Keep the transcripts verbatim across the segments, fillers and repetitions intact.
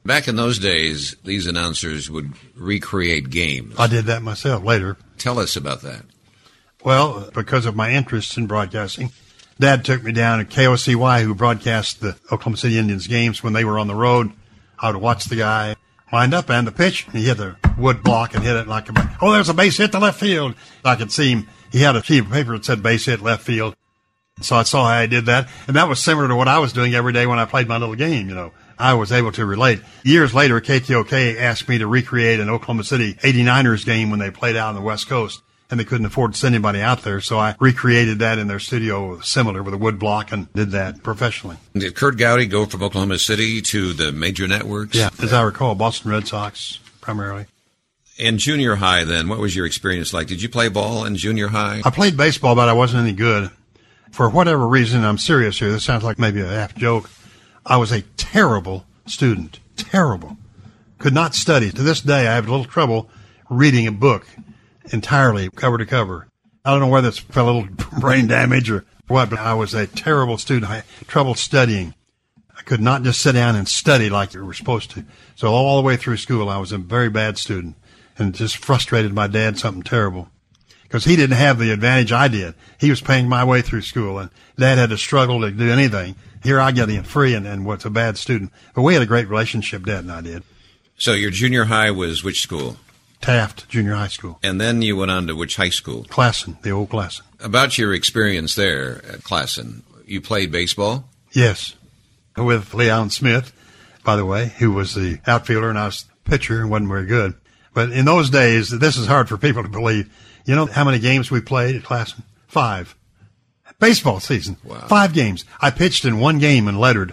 Back in those days, these announcers would recreate games. I did that myself later. Tell us about that. Well, because of my interest in broadcasting, Dad took me down to K O C Y, who broadcast the Oklahoma City Indians games when they were on the road. I would watch the guy wind up and the pitch. He hit the wood block and hit it like a, oh, there's a base hit to left field. I could see him. He had a sheet of paper that said base hit left field. So I saw how I did that. And that was similar to what I was doing every day when I played my little game, you know. I was able to relate. Years later, K T O K asked me to recreate an Oklahoma City eighty-niners game when they played out on the West Coast, and they couldn't afford to send anybody out there. So I recreated that in their studio, similar with a wood block, and did that professionally. Did Curt Gowdy go from Oklahoma City to the major networks? Yeah, as I recall, Boston Red Sox primarily. In junior high, then, what was your experience like? Did you play ball in junior high? I played baseball, but I wasn't any good. For whatever reason, I'm serious here. This sounds like maybe a half joke. I was a terrible student. Terrible. Could not study. To this day, I have a little trouble reading a book entirely, cover to cover. I don't know whether it's a little brain damage or what, but I was a terrible student. I had trouble studying. I could not just sit down and study like you were supposed to. So all the way through school, I was a very bad student and just frustrated my dad something terrible. Because he didn't have the advantage I did. He was paying my way through school, and Dad had to struggle to do anything. Here I get in free and, and was a bad student. But we had a great relationship, Dad and I did. So your junior high was which school? Taft Junior High School. And then you went on to which high school? Classen, the old Classen. About your experience there at Classen, you played baseball? Yes, with Lee Allen Smith, by the way, who was the outfielder, and I was the pitcher and wasn't very good. But in those days, this is hard for people to believe. You know how many games we played at Classen? Five. Baseball season. Wow. Five games. I pitched in one game and lettered.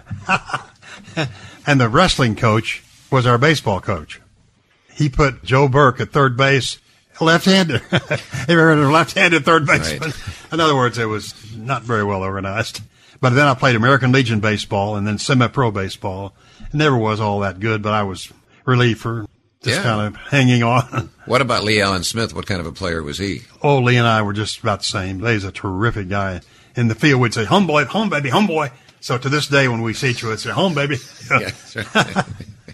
And the wrestling coach was our baseball coach. He put Joe Burke at third base, left-handed. He was a left-handed third baseman. Right. In other words, it was not very well organized. But then I played American Legion baseball and then semi-pro baseball. It never was all that good, but I was reliever. Just yeah. kind of hanging on. What about Lee Allen Smith? What kind of a player was he? Oh, Lee and I were just about the same. Lee's a terrific guy. In the field, we'd say, home boy, home baby, home boy. So to this day, when we see each other, we'd say, home baby. Yeah, right.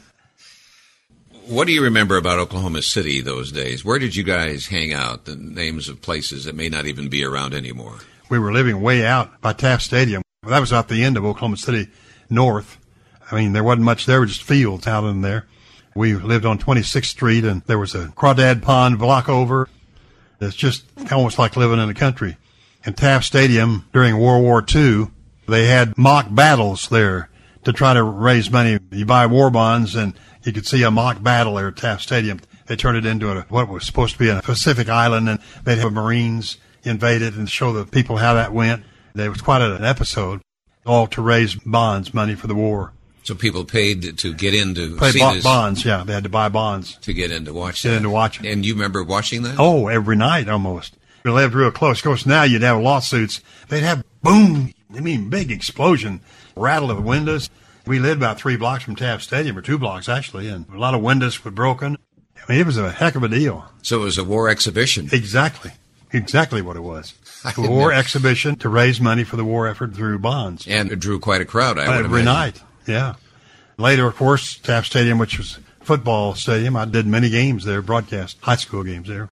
What do you remember about Oklahoma City those days? Where did you guys hang out? The names of places that may not even be around anymore. We were living way out by Taft Stadium. That was out the end of Oklahoma City north. I mean, there wasn't much there, were just fields out in there. We lived on twenty-sixth Street, and there was a crawdad pond block over. It's just almost like living in the country. In Taft Stadium, during World War Two, they had mock battles there to try to raise money. You buy war bonds, and you could see a mock battle there at Taft Stadium. They turned it into a, what was supposed to be a Pacific island, and they'd have Marines invade it and show the people how that went. There was quite an episode, all to raise bonds, money for the war. So people paid to get in to Play see bo- this? Bonds, yeah. They had to buy bonds. To get in to watch Get that? in to watch it. And you remember watching that? Oh, every night almost. We lived real close. Of course, now you'd have lawsuits. They'd have boom, I mean, big explosion, rattle of windows. We lived about three blocks from Taft Stadium, or two blocks actually, and a lot of windows were broken. I mean, it was a heck of a deal. So it was a war exhibition. Exactly. Exactly what it was. A war exhibition to raise money for the war effort through bonds. And it drew quite a crowd, I would Every imagine. night, yeah. Later, of course, Taft Stadium, which was a football stadium, I did many games there, broadcast high school games there.